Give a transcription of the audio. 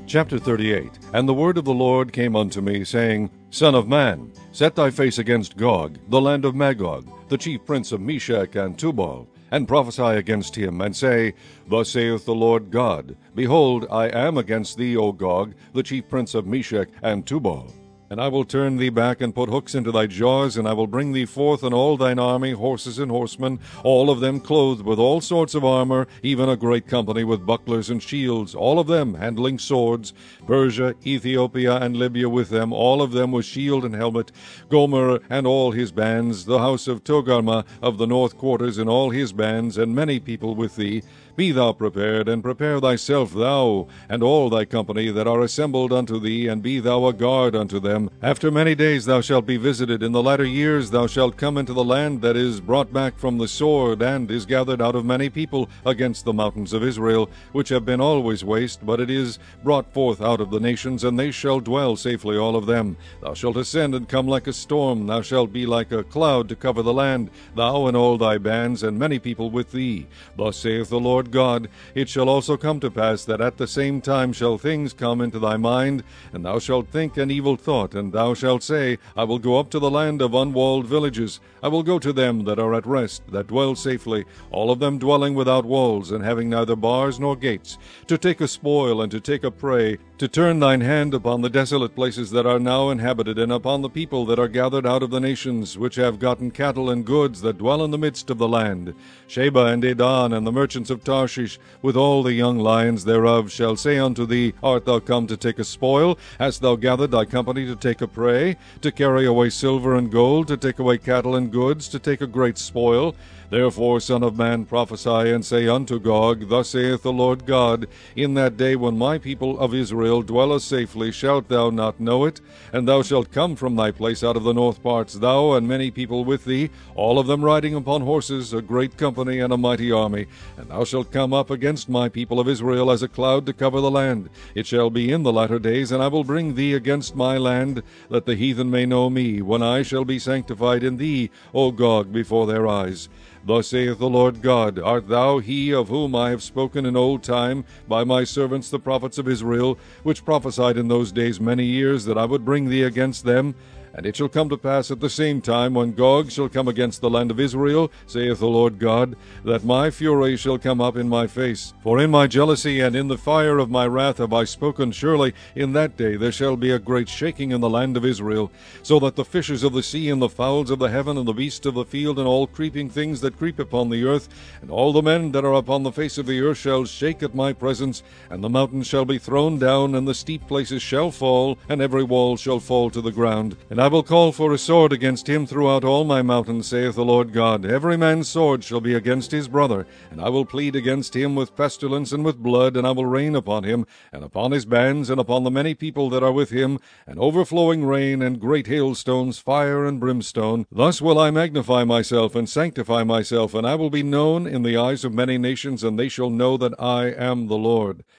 Chapter 38. And the word of the Lord came unto me, saying, Son of man, set thy face against Gog, the land of Magog, the chief prince of Meshech and Tubal, and prophesy against him, and say, Thus saith the Lord God, Behold, I am against thee, O Gog, the chief prince of Meshech and Tubal. And I will turn thee back, and put hooks into thy jaws, and I will bring thee forth, and all thine army, horses and horsemen, all of them clothed with all sorts of armor, even a great company with bucklers and shields, all of them handling swords, Persia, Ethiopia, and Libya with them, all of them with shield and helmet, Gomer and all his bands, the house of Togarmah of the north quarters and all his bands, and many people with thee. Be thou prepared, and prepare thyself, thou, and all thy company that are assembled unto thee, and be thou a guard unto them. After many days thou shalt be visited. In the latter years thou shalt come into the land that is brought back from the sword, and is gathered out of many people against the mountains of Israel, which have been always waste, but it is brought forth out of the nations, and they shall dwell safely all of them. Thou shalt ascend and come like a storm, thou shalt be like a cloud to cover the land, thou and all thy bands, and many people with thee. Thus saith the Lord God, It shall also come to pass that at the same time shall things come into thy mind, and thou shalt think an evil thought, and thou shalt say, I will go up to the land of unwalled villages. I will go to them that are at rest, that dwell safely, all of them dwelling without walls, and having neither bars nor gates, to take a spoil and to take a prey, to turn thine hand upon the desolate places that are now inhabited, and upon the people that are gathered out of the nations, which have gotten cattle and goods, that dwell in the midst of the land. Sheba and Dedan and the merchants of Tarshish, with all the young lions thereof, shall say unto thee, Art thou come to take a spoil? Hast thou gathered thy company to take a prey, to carry away silver and gold, to take away cattle and goods, to take a great spoil? Therefore, Son of man, prophesy, and say unto Gog, Thus saith the Lord God, In that day when my people of Israel dwelleth safely, shalt thou not know it? And thou shalt come from thy place out of the north parts, thou and many people with thee, all of them riding upon horses, a great company and a mighty army. And thou shalt come up against my people of Israel as a cloud to cover the land. It shall be in the latter days, and I will bring thee against my land, that the heathen may know me, when I shall be sanctified in thee, O Gog, before their eyes. Thus saith the Lord God, Art thou he of whom I have spoken in old time by my servants the prophets of Israel, which prophesied in those days many years that I would bring thee against them? And it shall come to pass at the same time, when Gog shall come against the land of Israel, saith the Lord God, that my fury shall come up in my face. For in my jealousy and in the fire of my wrath have I spoken. Surely in that day there shall be a great shaking in the land of Israel, so that the fishes of the sea and the fowls of the heaven and the beasts of the field and all creeping things that creep upon the earth, and all the men that are upon the face of the earth shall shake at my presence, and the mountains shall be thrown down, and the steep places shall fall, and every wall shall fall to the ground. And I will call for a sword against him throughout all my mountains, saith the Lord God. Every man's sword shall be against his brother, and I will plead against him with pestilence and with blood, and I will rain upon him, and upon his bands, and upon the many people that are with him, an overflowing rain, and great hailstones, fire and brimstone. Thus will I magnify myself, and sanctify myself, and I will be known in the eyes of many nations, and they shall know that I am the Lord.